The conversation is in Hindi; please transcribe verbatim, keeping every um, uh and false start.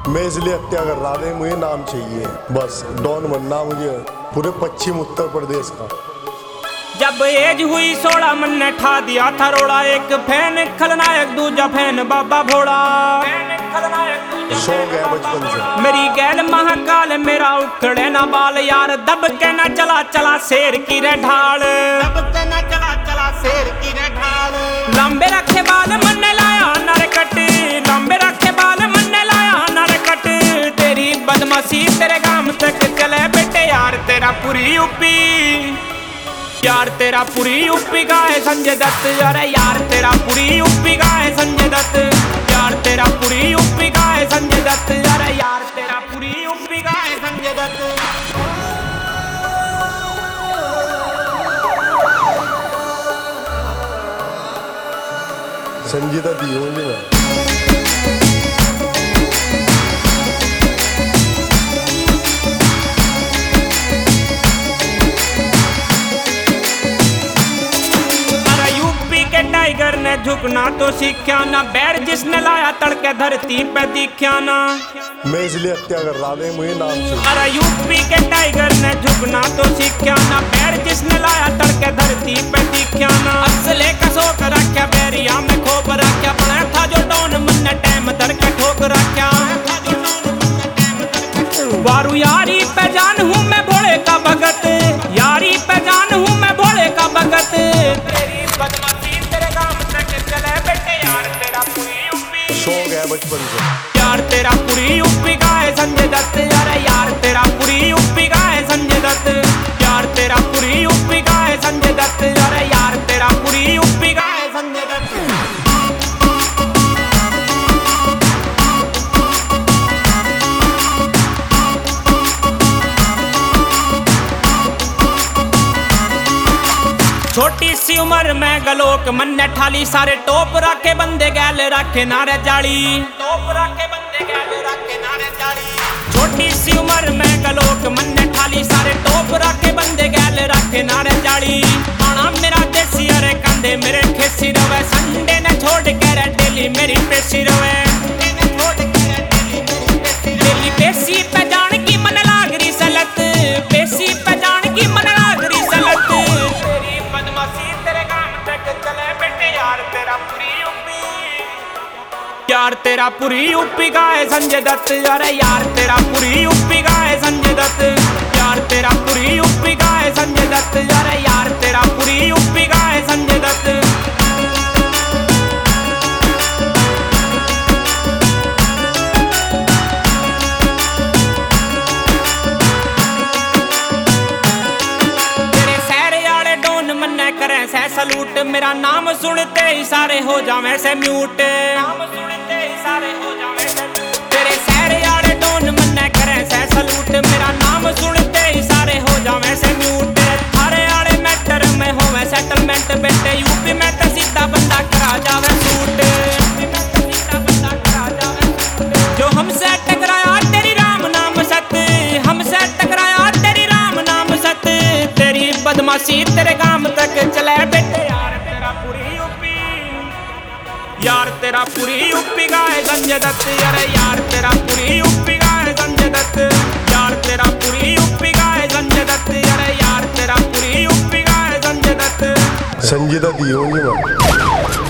मैं इसलिए हत्या कर रहा था, मुझे नाम चाहिए, बस डॉन बनना मुझे पूरे पश्चिम उत्तर प्रदेश का। जब एज हुई सोलह मन ने ठा दिया था रोड़ा, एक फैन खलनायक दूजा फैन बाबा भोड़ा। शौक है बचपन से मेरी गैल महाकाल मेरा उखड़े ना बाल, यार दब के ना चला चला शेर की रे ढाल, दब के ना चला चला शेर की रे ढाल। लंबे रखे बाल मन ने लाया नर कट, लंबे रखे बाल मन ने लाया नर कट। तेरी बदमाशी तेरे गांव तक चले बेटे, यार तेरा पूरी यूपी, यार तेरा पूरी यूपी का है संजय दत्त। अरे यार तेरा पूरी यूपी का है संजय दत्त, यार तेरा पूरी यूपी का है संजय दत्त। अरे यार तेरा पूरी यूपी का है संजय दत्त। संजय दत्त ही हूँ मैं। टाइगर ने झुकना तो सीख्या ना, बैर जिसने लाया तड़के धरती पे दिख्या ना। मैं इसलिए हत्या कर रहा था, मुझे नाम चाहिए। अरे यूपी के टाइगर ने झुकना तो सीख्या ना, बैर जिसने लाया तड़के धरती पे दिख्या ना। असले कसो कर रखा बैरिया में खोप रखा, बना था जो डॉन मन ने टाइम धर के ठोक रखा। वारू यारी पे जान हूँ मैं भोले का भगत, यारी पे जान हूँ मैं भोले का भगत। तेरी बदमाशी तेरे गांव तक चले बेटे, यार तेरा पूरी यूपी, शौक है बचपन से यार तेरा पूरी यूपी का है संजय दत्त। अरे यार तेरा पूरी यूपी का है संजय दत्त, यार तेरा पूरी यूपी का है संजय दत्त। अरे यार तेरा पूरी यूपी का है संजय दत्त। छोटी सी उम्र में गलोक मन ने ठाली, सारे टोप रखे बंदे गैल रखे नारे जाली, टोप रखे बंदे गैल रखे नारे जाली। छोटी सी उम्र में गलोक मन ने ठाली, सारे टोप रखे बंदे गैल रखे नारे जाली। आना मेरा देसी अरे कंधे मेरे खेसी रवे, संडे ने छोड़ के रे डेली मेरी पेशी रवे, डेली पेशी पे जान की मन लाग रही सलत, पेशी पे जान की मन लाग रही सलत। यार तेरा पूरी यूपी का है संजय दत्त। अरे यार तेरा पूरी यूपी का है संजय दत्त, यार तेरा पूरी यूपी का है संजय दत्त। अरे यार तेरा पूरी यूपी का है संजय दत्त। तेरे शहर वाले डोन मन्ने करे से सलूट, मेरा नाम सुनते ही सारे हो जावे से म्यूट, तेरे शहर यारे डोन मन्ने करे से सलूट, मेरा नाम सुनते ही सारे हो जावे से म्यूट। थारे आड़े मैटर में होवे सेटलमेंट बेटे, यूपी में तो सीधा बंदा करा जावे सूट, जो हमसे टकराया तेरी राम नाम सत, हमसे टकराया तेरी राम नाम सत। तेरी बदमाशी तेरे गांव तक चले बेटे, यार तेरा पूरी यूपी, यार तेरा पूरी यूपी का है संजय दत्त। अरे यार तेरा पूरी यूपी का है संजय दत्त, यार तेरा पूरी यूपी का है संजय दत्त। अरे यार तेरा पूरी यूपी का है संजय दत्त। संजय दत्त ही हूँ मैं।